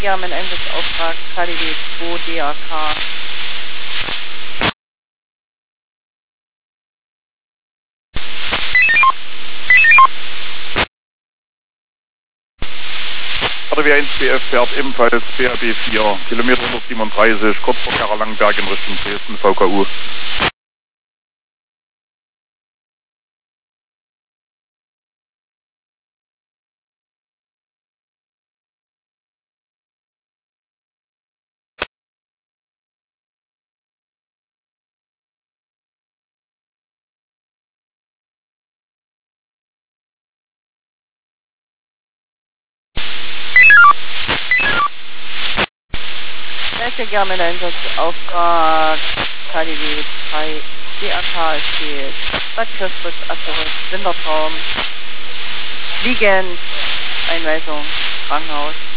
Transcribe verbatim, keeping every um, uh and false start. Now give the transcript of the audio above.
Ja, mein Einsatzauftrag K D W zwei D A K. K D W eins B F fährt ebenfalls B R B vier, Kilometer hundertsiebenunddreißig, kurz vor Kerler-Langenberg in Richtung Dresden, V K U. Sehr gerne mein Einsatzauftrag K D W drei D A K steht. Bad Köstritz, Asterix, Wintertraum, liegend, Einweisung, Krankenhaus.